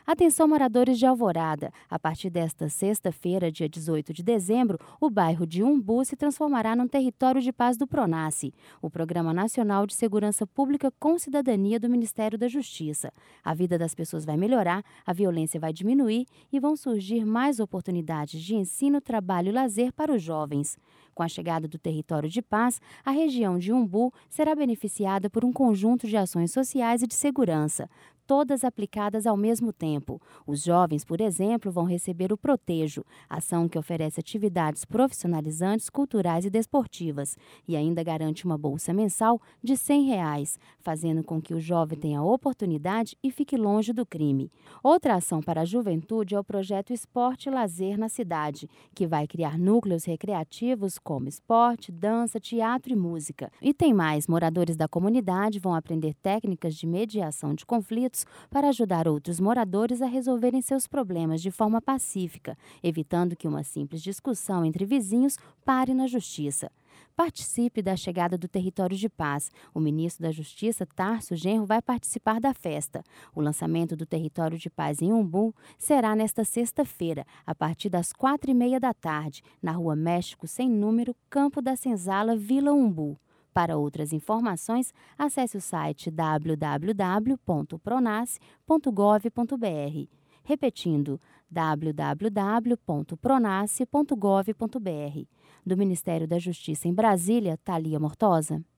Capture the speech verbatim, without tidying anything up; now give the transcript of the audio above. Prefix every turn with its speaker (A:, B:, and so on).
A: Atenção, moradores de Alvorada. A partir desta sexta-feira, dia dezoito de dezembro, o bairro de Umbu se transformará num território de paz do Pronace, o Programa Nacional de Segurança Pública com Cidadania do Ministério da Justiça. A vida das pessoas vai melhorar, a violência vai diminuir e vão surgir mais oportunidades de ensino, trabalho e lazer para os jovens. Com a chegada do território de paz, a região de Umbu será beneficiada por um conjunto de ações sociais e de segurança, todas aplicadas ao mesmo tempo. Os jovens, por exemplo, vão receber o Protejo, ação que oferece atividades profissionalizantes, culturais e desportivas, e ainda garante uma bolsa mensal de cem reais, fazendo com que o jovem tenha oportunidade e fique longe do crime. Outra ação para a juventude é o projeto Esporte e Lazer na Cidade, que vai criar núcleos recreativos como esporte, dança, teatro e música. E tem mais, moradores da comunidade vão aprender técnicas de mediação de conflitos para ajudar outros moradores a resolverem seus problemas de forma pacífica, evitando que uma simples discussão entre vizinhos pare na justiça. Participe da chegada do Território de Paz. O ministro da Justiça, Tarso Genro, vai participar da festa. O lançamento do Território de Paz em Umbu será nesta sexta-feira, a partir das quatro e meia da tarde, na Rua México Sem Número, Campo da Senzala, Vila Umbu. Para outras informações, acesse o site w w w ponto pronace ponto gov ponto b r. Repetindo, w w w ponto pronace ponto gov ponto b r. Do Ministério da Justiça em Brasília, Thalia Mortosa.